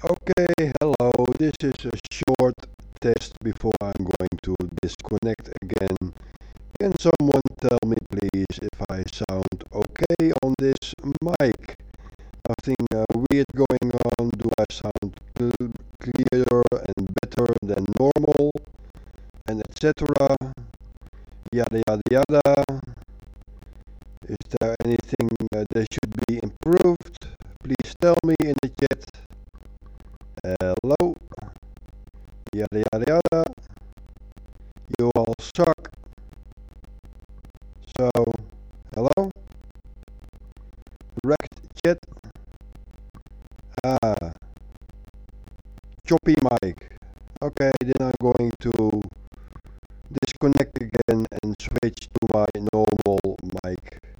Okay, hello. This is a short test before I'm going to disconnect again. Can someone tell me please if I sound okay on this mic? Nothing weird going on. Do I sound clearer and better than normal? And etc. Yada yada yada. Is there anything that should be improved? Please tell me in the chat. Hello. Yada yada yada. You all suck. So, hello? Wrecked chat? Ah, choppy mic. Okay, then I'm going to disconnect again and switch to my normal mic.